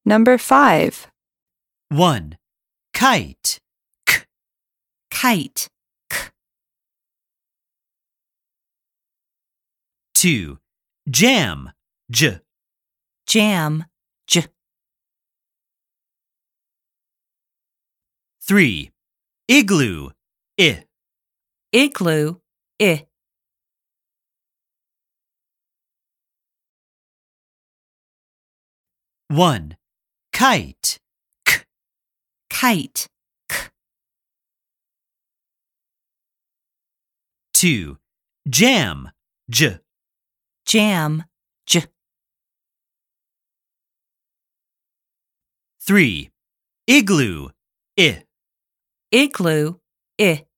Number 5. 1. Kite. K. Kite. K. 2. Jam. J. Jam. J. 3. Igloo. I. Igloo. I. 1. Kite. K. Kite. K. 2. Jam. J. Jam. J. 3. Igloo. I. Igloo. I.